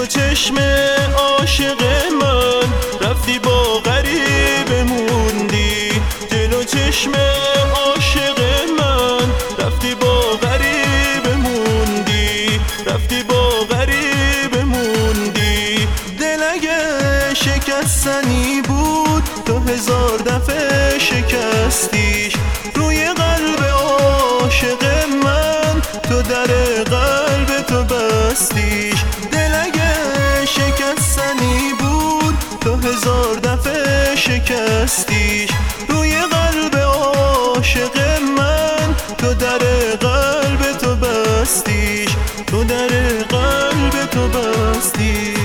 و چشم عاشق من رفتی با غریب موندی. دل و چشم عاشق من رفتی با غریب موندی. رفتی با غریب موندی. دل اگه شکستنی بود تو 1000 دفعه شکستیش. روی قلب عاشق من تو در قلب تو بستیش. دل اگه شکستنی بود تو 1000 دفعه شکستیش. روی قلب عاشق من تو در قلب تو بستیش. تو در قلب تو بستیش.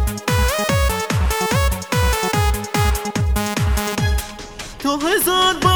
تو 1000